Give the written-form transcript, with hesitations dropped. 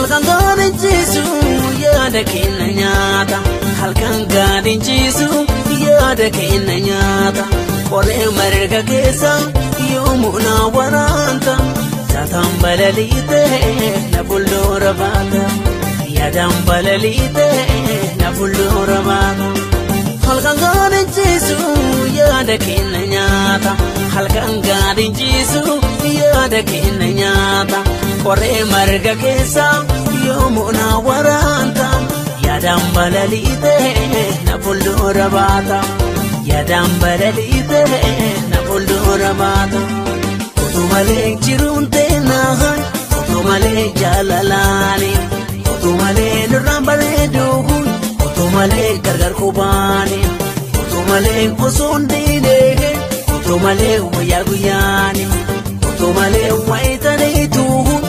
halkan gaadin jiisu yaada keenya nyaata halkan gaadin jiisu yaada keenya nyaata qoree marga keessa yoomuu na waraanta saataan balaliite na fuuldura baata yaadaan balaliite na fuuldura baata halkan gaadin jiisu yaada keenya nyaata halkan gaadin jiisu yaada keenya nyaata qoree marga keessa yoomuu na waraanta yaadaan balaliite na fuuldura baata yaadaan balaliite na fuuldura baata utuu malee jiruun teenaan utuu malee jaalalaani utuu malee nurraan bareeduun utuu malee gargar kubaani utuu malee osoon diinee utuu malee wayyaa guyyaani utuu malee wayitaniituun